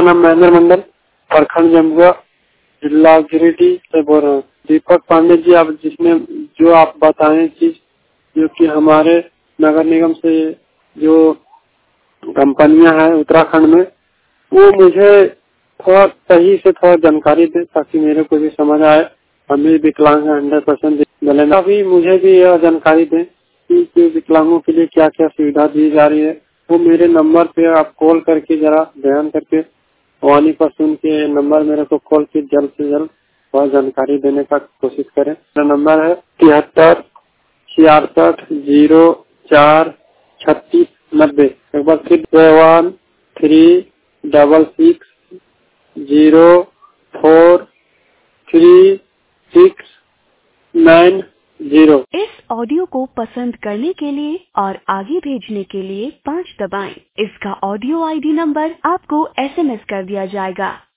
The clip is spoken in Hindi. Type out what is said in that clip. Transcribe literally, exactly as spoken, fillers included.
नाम महेंद्र मंडल, प्रखंड जमुआ, जिला गिरिडीह से बोल रहा हूँ। दीपक पांडे जी, आप जिसने जो आप बताए चीज, जो कि हमारे नगर निगम से जो कंपनियां हैं उत्तराखंड में, वो मुझे थोड़ा सही से थोड़ा जानकारी दे ताकि मेरे को भी समझ आए। हम भी विकलांग हैं, हंड्रेड परसेंट मिलेगा। अभी मुझे भी यह जानकारी दें कि विकलांगों के लिए क्या क्या सुविधा दी जा रही है। वो मेरे नंबर पे आप कॉल करके जरा ध्यान करके वाणी पर सुन के नंबर मेरे को कॉल के जल्द से जल्द वह जानकारी देने का कोशिश करें। मेरा नंबर है तिहत्तर छियासठ जीरो चार छत्तीस नब्बे। एक बार फिर seven three double six zero four three six nine zero. इस ऑडियो को पसंद करने के लिए और आगे भेजने के लिए पाँच दबाएं। इसका ऑडियो आईडी नंबर आपको एसएमएस कर दिया जाएगा।